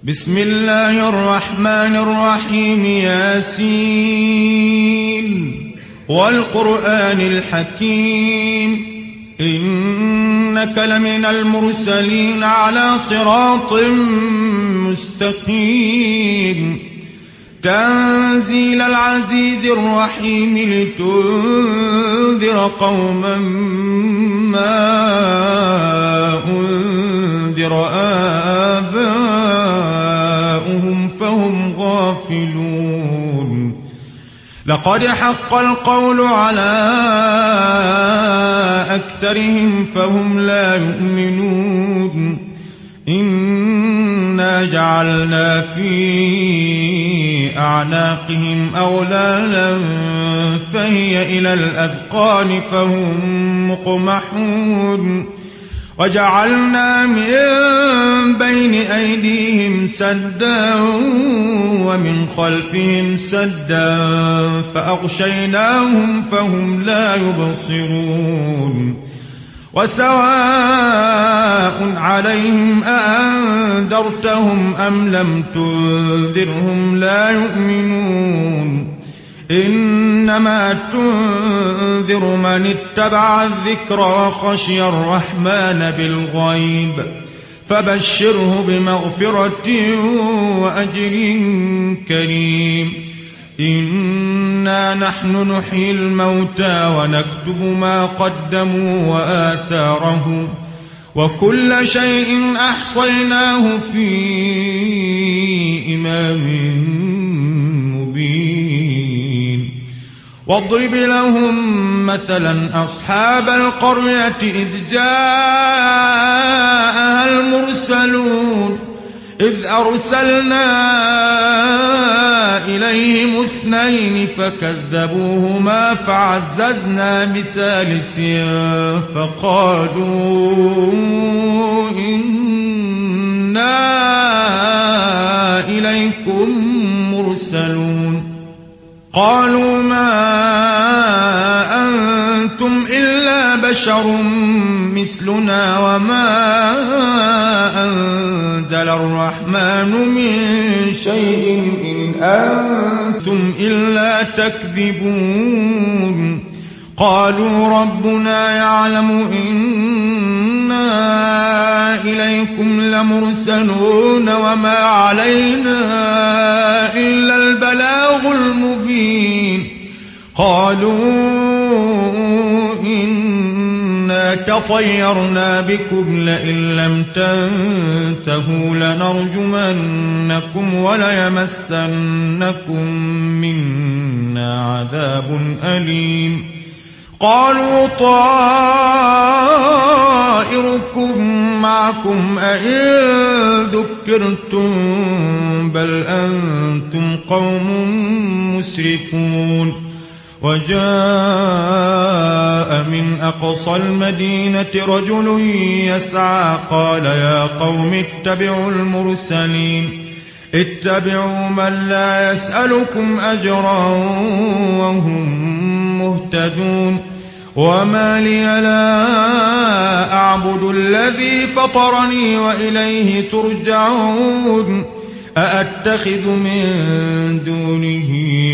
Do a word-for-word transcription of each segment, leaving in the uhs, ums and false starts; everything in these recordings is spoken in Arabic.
بسم الله الرحمن الرحيم. ياسين والقرآن الحكيم إنك لمن المرسلين على صراط مستقيم تنزيل العزيز الرحيم لتنذر قوما ما أنذر آباؤهم فهم غافلون. لقد حق القول على أكثرهم فهم لا يؤمنون. إنا جعلنا في أعناقهم أغلالا فهي إلى الأذقان فهم مقمحون. وجعلنا من بين أيديهم سدا ومن خلفهم سدا فأغشيناهم فهم لا يبصرون. وسواء عليهم أأنذرتهم أم لم تنذرهم لا يؤمنون. إنما تنذر من اتبع الذكر وخشي الرحمن بالغيب فبشره بمغفرة وأجر كريم. إنا نحن نحيي الموتى ونكتب ما قدموا وآثارهم وكل شيء أحصيناه في إمام مبين. واضرب لهم مثلا أصحاب القرية إذ جاءها المرسلون إذ أرسلنا إليهم اثنين فكذبوهما فعززنا بثالث فقالوا إنا إليكم مرسلون. قالوا ما أنتم إلا بشر مثلنا وما أنزل الرحمن من شيء إن أنتم إلا تكذبون. قالوا ربنا يعلم إنا إليكم لمرسلون وما علينا إلا البلاغ المبين. قالوا إنا تطيرنا بكم لئن لم تنتهوا لنرجمنكم وليمسنكم منا عذاب أليم. قالوا طائركم معكم أئن ذكرتم بل أنتم قوم مسرفون. وجاء من أقصى المدينة رجل يسعى قال يا قوم اتبعوا المرسلين اتبعوا من لا يسألكم أجرا وهم مهتدون. وما لي لا أعبد الذي فطرني وإليه ترجعون. أأتخذ من دونه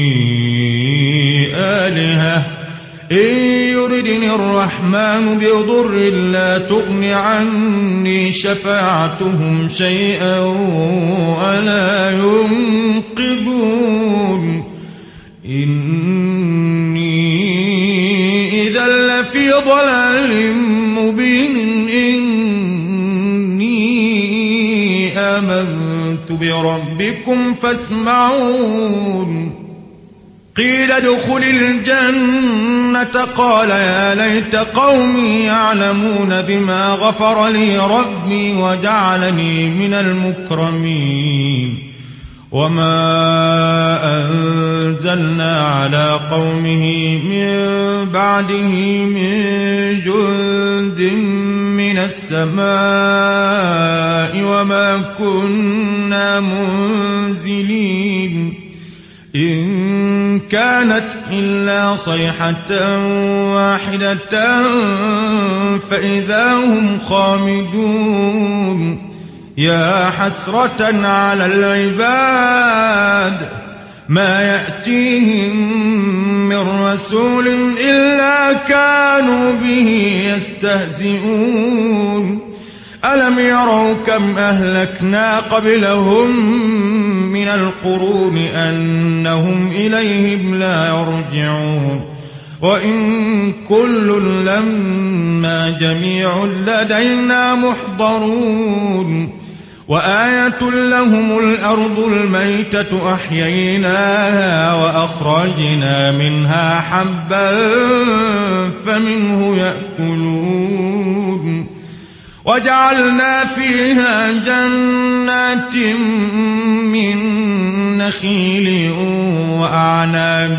آلهة إن يردني الرحمن بضر لا تغن عني شفاعتهم شيئا ولا ينقذون. إني إذا لفي ضلال مبين. إني آمنت بربكم فاسمعون. قيل ادخل الجنة قال يا ليت قومي يعلمون بما غفر لي ربي وجعلني من المكرمين. وما أنزلنا على قومه من بعده من جند من السماء وما كنا منزلين. إن كانت إلا صيحة واحدة فإذا هم خامدون. يا حسرة على العباد ما يأتيهم من رسول إلا كانوا به يستهزئون ألم يروا كم أهلكنا قبلهم من القرون أنهم إليهم لا يرجعون وإن كل لما جميع لدينا محضرون وآية لهم الأرض الميتة أحييناها وأخرجنا منها حبا فمنه يأكلون وجعلنا فيها جنات من نخيل وأعناب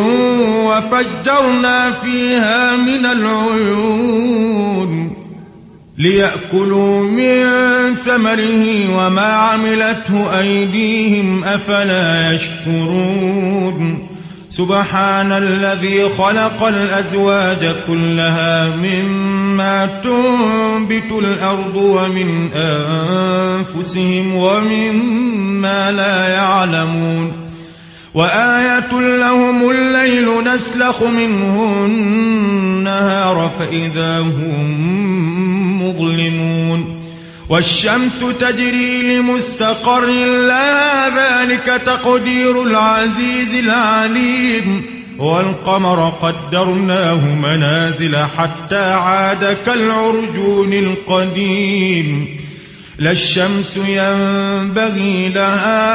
وفجرنا فيها من العيون ليأكلوا من ثمره وما عملته أيديهم أفلا يشكرون سبحان الذي خلق الأزواج كلها مما تنبت الأرض ومن أنفسهم ومما لا يعلمون وآية لهم الليل نسلخ منه النهار فإذا هم مظلمون والشمس تجري لمستقر لها ذلك تقدير العزيز العليم والقمر قدرناه منازل حتى عاد كالعرجون القديم لا الشمس ينبغي لها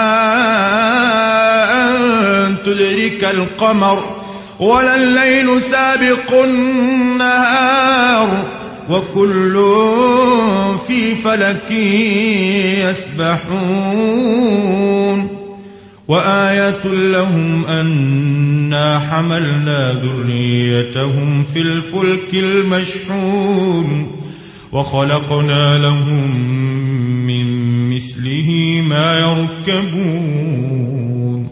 أن تدرك القمر ولا الليل سابق النهار وكل في فلك يسبحون وآية لهم أنا حملنا ذريتهم في الفلك المشحون وخلقنا لهم من مثله ما يركبون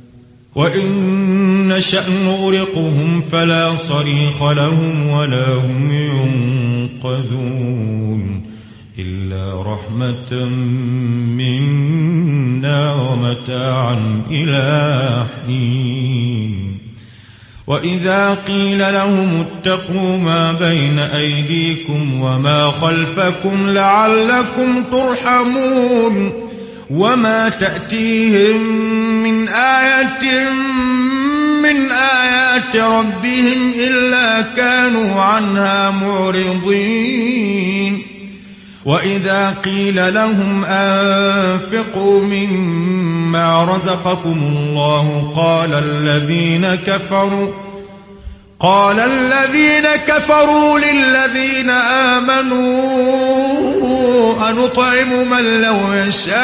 وإن نشأ نغرقهم فلا صريخ لهم ولا هم ينقذون إلا رحمة منا ومتاعا إلى حين وإذا قيل لهم اتقوا ما بين أيديكم وما خلفكم لعلكم ترحمون وما تأتيهم من آية من آيات ربهم إلا كانوا عنها معرضين وإذا قيل لهم أنفقوا مما رزقكم الله قال الذين كفروا قال الذين كفروا للذين آمنوا أنطعم من لو يشاء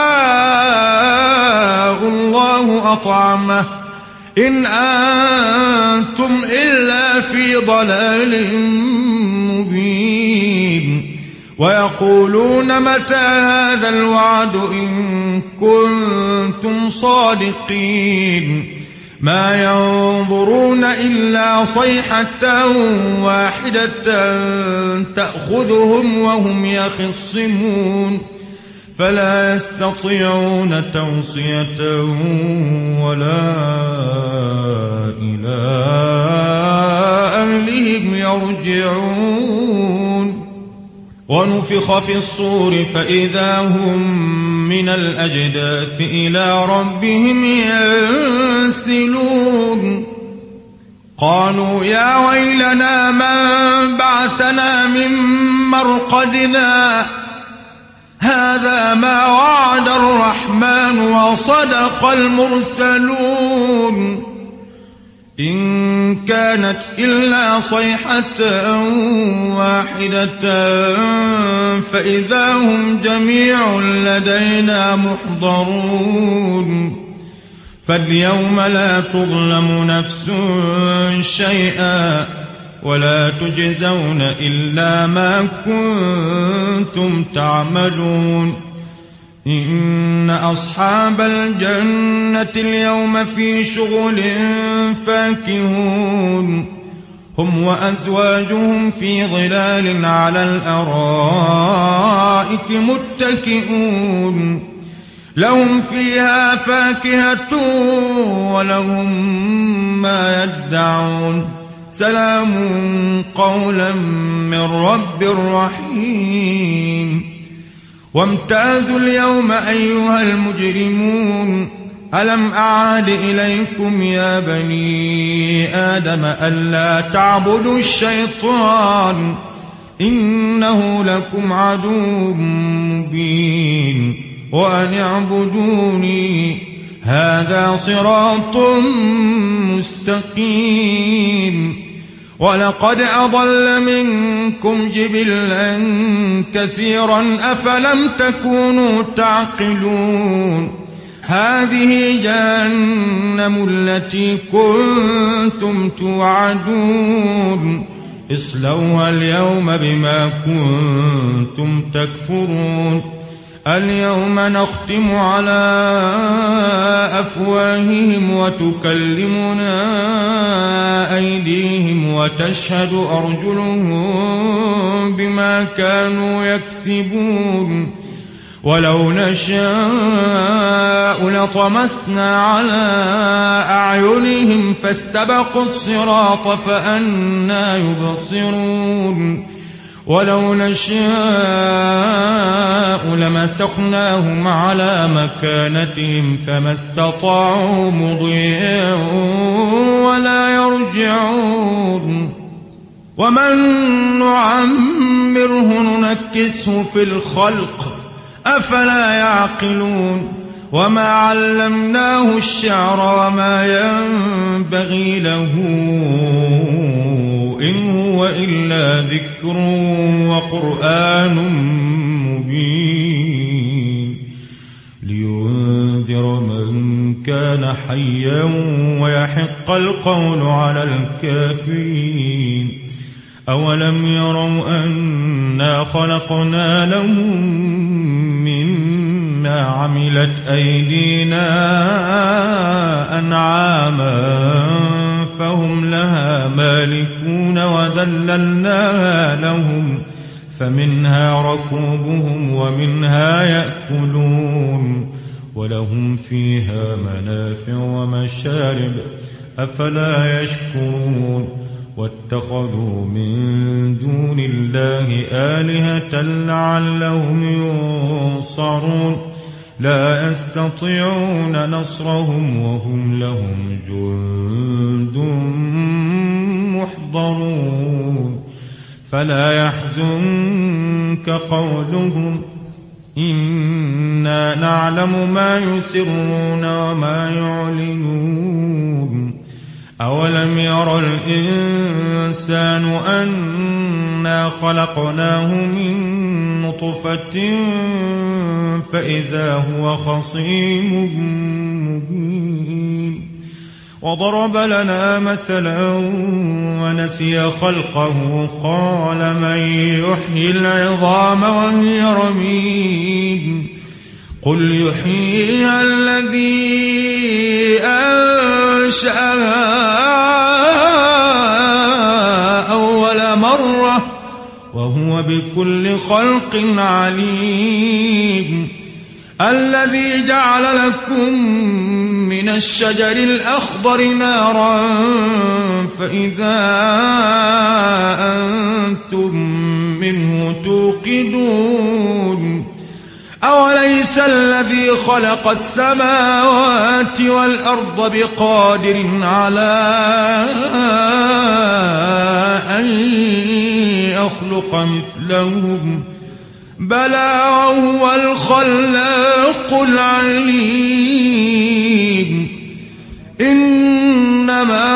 الله أطعمه إن أنتم إلا في ضلال مبين ويقولون متى هذا الوعد إن كنتم صادقين ما ينظرون إلا صيحة واحدة تأخذهم وهم يخصمون فلا يستطيعون توصية ولا إلى أهلهم يرجعون ونفخ في الصور فإذا هم من الأجداث إلى ربهم ينسلون قالوا يا ويلنا من بعثنا من مرقدنا هذا ما وعد الرحمن وصدق المرسلون إن كانت إلا صيحة واحدة فإذا هم جميع لدينا محضرون فاليوم لا تظلم نفس شيئا ولا تجزون إلا ما كنتم تعملون إن أصحاب الجنة اليوم في شغل فاكهون هم وأزواجهم في ظلال على الأرائك متكئون لهم فيها فاكهة ولهم ما يدعون سلام قولا من رب رحيم وامتازوا اليوم أيها المجرمون ألم أعهد إليكم يا بني آدم ألا تعبدوا الشيطان إنه لكم عدو مبين وأن اعبدوني هذا صراط مستقيم ولقد أضل منكم جبلا كثيرا أفلم تكونوا تعقلون هذه جهنم التي كنتم توعدون اصلوها اليوم بما كنتم تكفرون اليوم نختم على أفواههم وتكلمنا أيديهم وتشهد أرجلهم بما كانوا يكسبون ولو نشاء لطمسنا على أعينهم فاستبقوا الصراط فأنى يبصرون ولو نشاء لمسخناهم على مكانتهم فما استطاعوا مضيا ولا يرجعون ومن نعمره ننكسه في الخلق أفلا يعقلون وما علمناه الشعر وما ينبغي له إن هو إلا ذكر وقرآن مبين لينذر من كان حيا ويحق القول على الكافرين أولم يروا أنا خلقنا لهم مما عملت أيدينا أنعاما فهم لها مالكون وذللناها لهم فمنها ركوبهم ومنها يأكلون ولهم فيها منافع ومشارب أفلا يشكرون واتخذوا من دون الله آلهة لعلهم ينصرون لا يستطيعون نصرهم وهم لهم جند محضرون فلا يحزنك قولهم إنا نعلم ما يسرون وما يعلنون أولم ير الإنسان أنا خلقناه من نطفة فإذا هو خصيم مبين وضرب لنا مثلا ونسي خلقه قال من يحيي العظام وهي رميم قل يحييها الذي أنشأها أول مرة وهو بكل خلق عليم الذي جعل لكم من الشجر الأخضر نارا فإذا أنتم منه توقدون أوليس الذي خلق السماوات والأرض بقادر على أن يخلق مثلهم بلى وهو الخلاق العليم إنما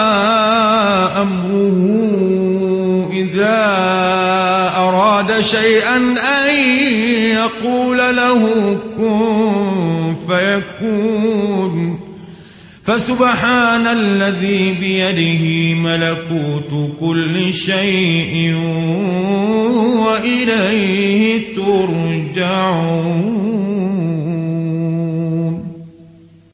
أمره إذا أراد شيئا أن يقول له كن فيكون فسبحان الذي بيده ملكوت كل شيء وإليه ترجعون.